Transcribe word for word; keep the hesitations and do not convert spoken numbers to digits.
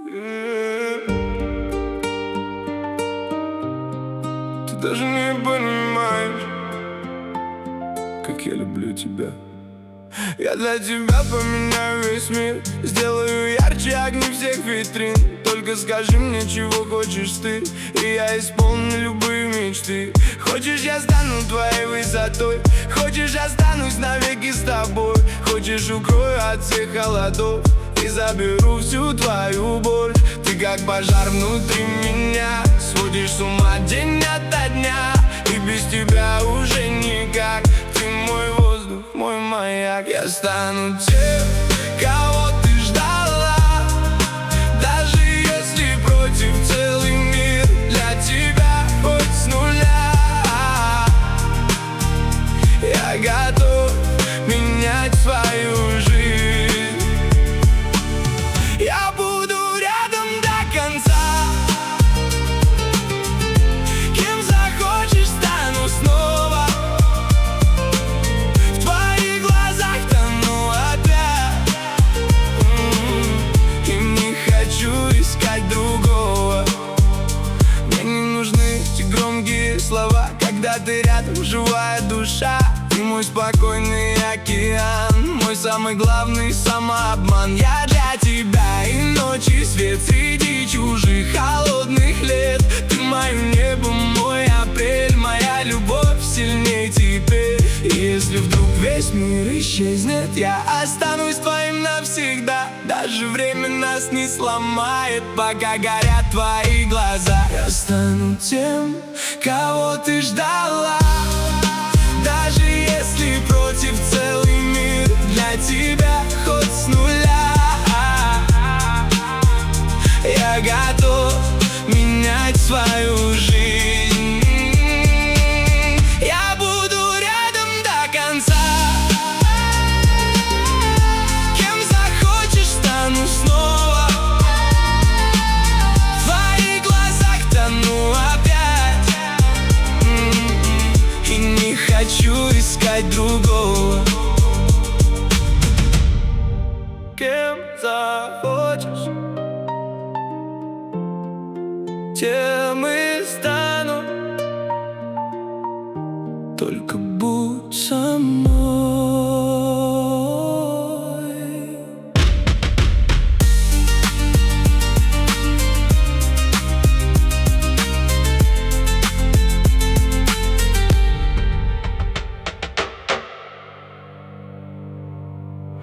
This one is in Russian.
Ты даже не понимаешь, как я люблю тебя. Я для тебя поменяю весь мир, сделаю ярче огни всех витрин. Только скажи мне, чего хочешь ты, и я исполню любые мечты. Хочешь, я стану твоей высотой, хочешь, останусь навеки с тобой. Хочешь, укрою от всех холодов и заберу всю твою боль. Ты как пожар внутри меня, сводишь с ума день ото дня. И без тебя уже никак, ты мой воздух, мой маяк. Я стану тем, кого ты ждала, даже если против целый мир. Для тебя хоть с нуля я готов менять свою жизнь. Я буду рядом до конца, кем захочешь стану снова. В твоих глазах тону опять, и не хочу искать другого. Мне не нужны эти громкие слова, когда ты рядом, живая душа. Ты мой спокойный океан, мой самый главный самообман. Я для тебя и ночи свет среди чужих холодных лет. Ты мое небо, мой апрель, моя любовь сильней теперь. И если вдруг весь мир исчезнет, я останусь твоим навсегда. Даже время нас не сломает, пока горят твои глаза. Я стану тем, кого ты ждала, даже если против целый мир. Для тебя хоть с нуля я готов менять свою жизнь. Я буду рядом до конца, кем захочешь стану снова. В твоих глазах тону опять, и не хочу искать другого. Кем захочешь, тем